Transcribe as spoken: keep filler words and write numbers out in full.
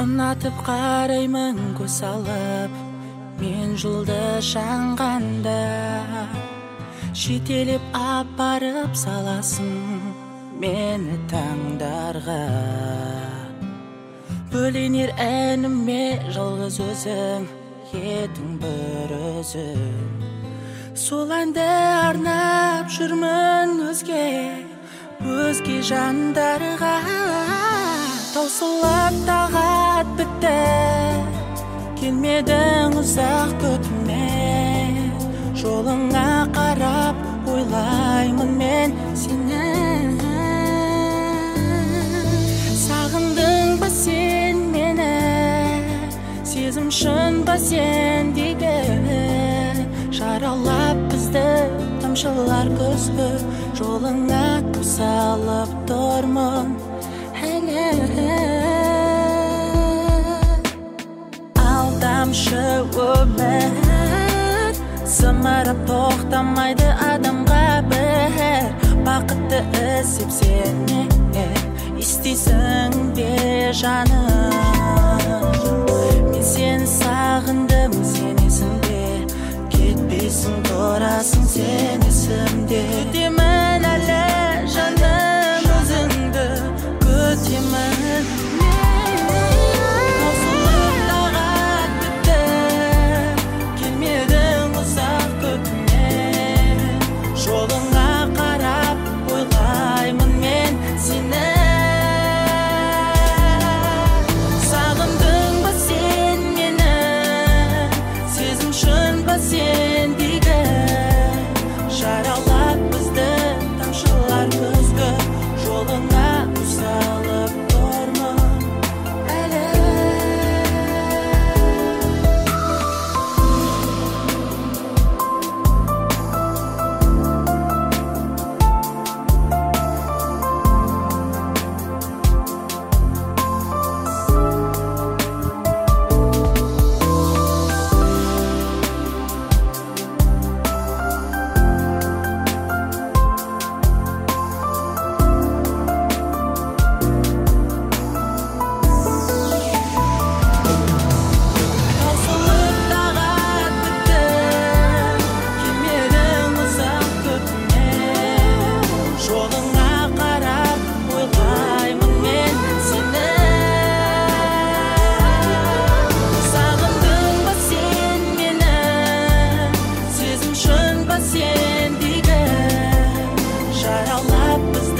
ұнатып қараймын көз салып, мен жұлдыз жанғанда, жетелеп апарып саласың мені таңдарға. Бөленер әніме жалғыз өзің, едің бір өзің. Сол әнді арнап жүрмін өзге, өзге жандарға. Таусылып тағат бітті, келмедің ұзақ күтуме. Жолыңа қарап ойлаймын мен сені. Сағындың ба сен мені, сезім шын ба сендегі. Жаралап бізді тамшылар күзгі, жолыңа салып тұрмын әлі. Алдамшы өмір, зымырап тоқтамайды адамға бір. Бақытты іздеп сені істейсің бе жаным. Мен сені сағындым, сен есімде, кетпейсің тұрасың сен есімде. Күтемін әлі жаным өзіңді, күтемін. Таусылып тағат бітті, келмедің ұзақ күтуме. Жолыңа қарап ойлаймын мен сені. Сағындың ба сен мені, сезім шын ба сендегі. Жаралап бізді тамшылар күзгі, жолыңа салып тұрмын әлі. Sendigi, jaralap